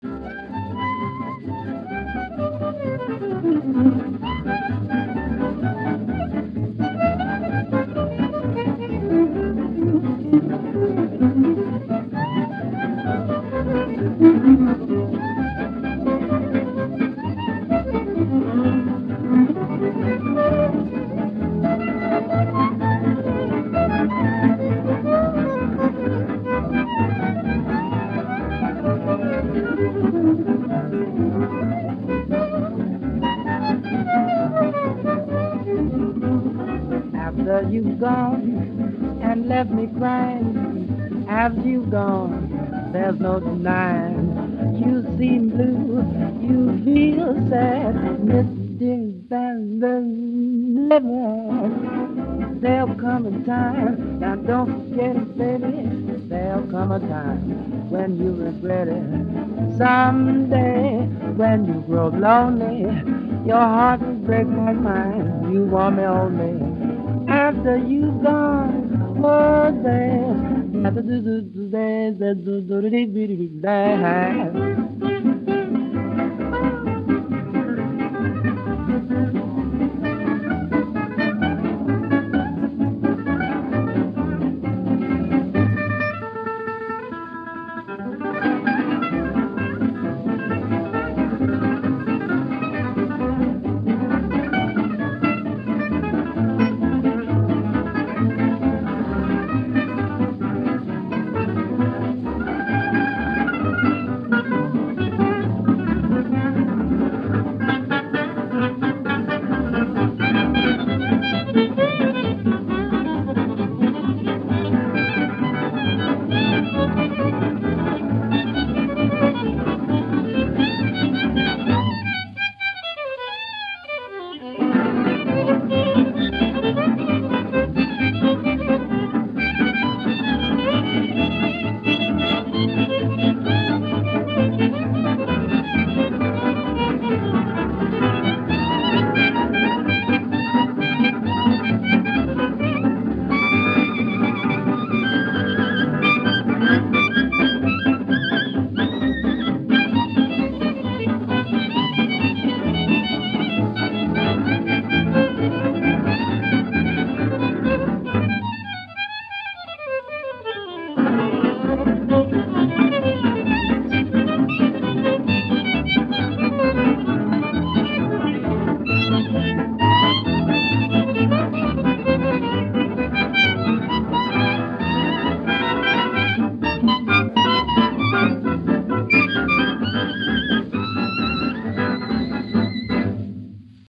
After you've gone and left me crying, after you've gone, there's no denying. You seem blue, you feel sad, missing the living. There'll come a time, now don't forget it, baby. There'll come a time when you regret it. Someday, when you grow lonely, your heart will break like mine. You want me only after you've gone. Oh, there's